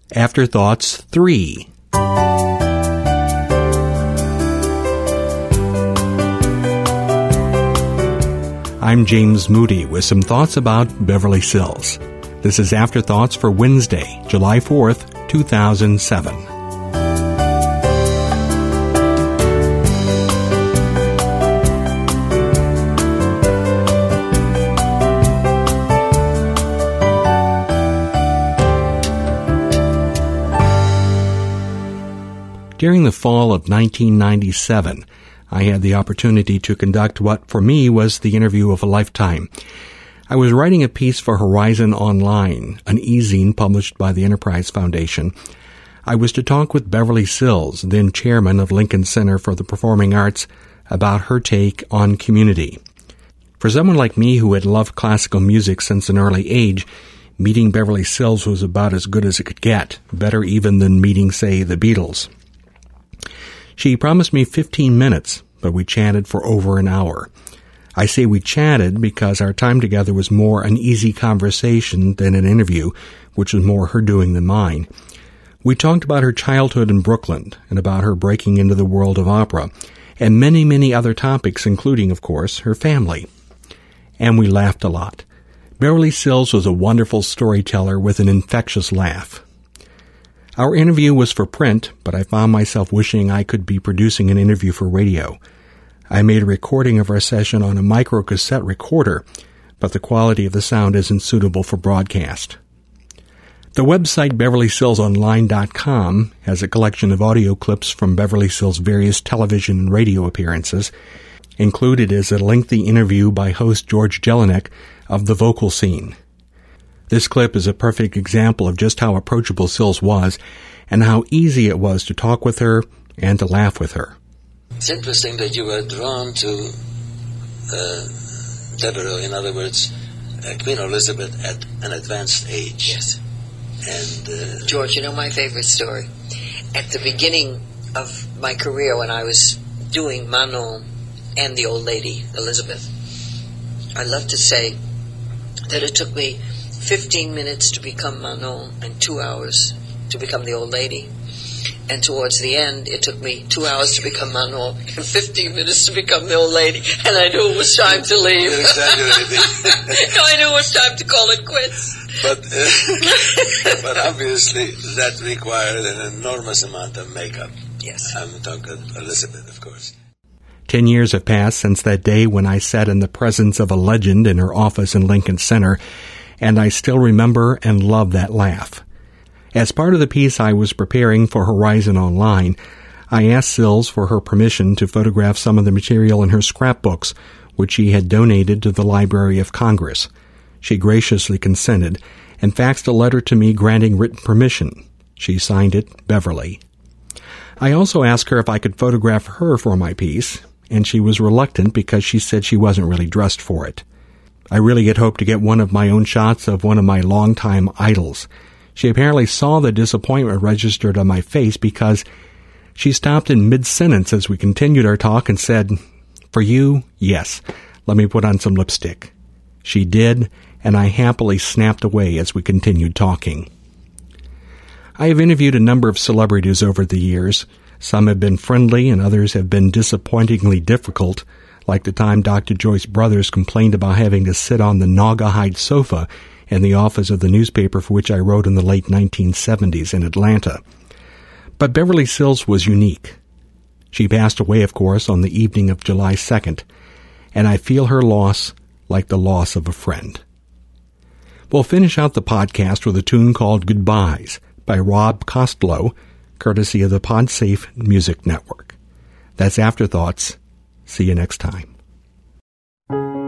Afterthoughts 3. I'm James Moody with some thoughts about Beverly Sills. This is Afterthoughts for Wednesday, July 4th, 2007. During the fall of 1997, I had the opportunity to conduct what, for me, was the interview of a lifetime. I was writing a piece for Horizon Online, an e-zine published by the Enterprise Foundation. I was to talk with Beverly Sills, then chairman of Lincoln Center for the Performing Arts, about her take on community. For someone like me who had loved classical music since an early age, meeting Beverly Sills was about as good as it could get, better even than meeting, say, the Beatles. She promised me 15 minutes, but we chatted for over an hour. I say we chatted because our time together was more an easy conversation than an interview, which was more her doing than mine. We talked about her childhood in Brooklyn and about her breaking into the world of opera, and many, many other topics, including, of course, her family. And we laughed a lot. Beverly Sills was a wonderful storyteller with an infectious laugh. Our interview was for print, but I found myself wishing I could be producing an interview for radio. I made a recording of our session on a microcassette recorder, but the quality of the sound isn't suitable for broadcast. The website BeverlySillsOnline.com has a collection of audio clips from Beverly Sills' various television and radio appearances. Included is a lengthy interview by host George Jelinek of The Vocal Scene. This clip is a perfect example of just how approachable Sills was and how easy it was to talk with her and to laugh with her. It's interesting that you were drawn to Devereux, in other words, Queen Elizabeth at an advanced age. Yes. And George, you know my favorite story? At the beginning of my career when I was doing Manon and the old lady, Elizabeth, I love to say that it took me 15 minutes to become Manon and 2 hours to become the old lady. And towards the end, it took me 2 hours to become Manon and 15 minutes to become the old lady. And I knew it was time to leave. You're exaggerating. No, I knew it was time to call it quits. But obviously that required an enormous amount of makeup. Yes. I'm talking Elizabeth, of course. 10 years have passed since that day when I sat in the presence of a legend in her office in Lincoln Center, and I still remember and love that laugh. As part of the piece I was preparing for Horizon Online, I asked Sills for her permission to photograph some of the material in her scrapbooks, which she had donated to the Library of Congress. She graciously consented and faxed a letter to me granting written permission. She signed it, Beverly. I also asked her if I could photograph her for my piece, and she was reluctant because she said she wasn't really dressed for it. I really had hoped to get one of my own shots of one of my longtime idols. She apparently saw the disappointment registered on my face because she stopped in mid-sentence as we continued our talk and said, "For you, yes, let me put on some lipstick." She did, and I happily snapped away as we continued talking. I have interviewed a number of celebrities over the years. Some have been friendly and others have been disappointingly difficult, like the time Dr. Joyce Brothers complained about having to sit on the Naugahyde sofa in the office of the newspaper for which I wrote in the late 1970s in Atlanta. But Beverly Sills was unique. She passed away, of course, on the evening of July 2nd, and I feel her loss like the loss of a friend. We'll finish out the podcast with a tune called Goodbyes by Rob Costello, courtesy of the PodSafe Music Network. That's Afterthoughts. See you next time.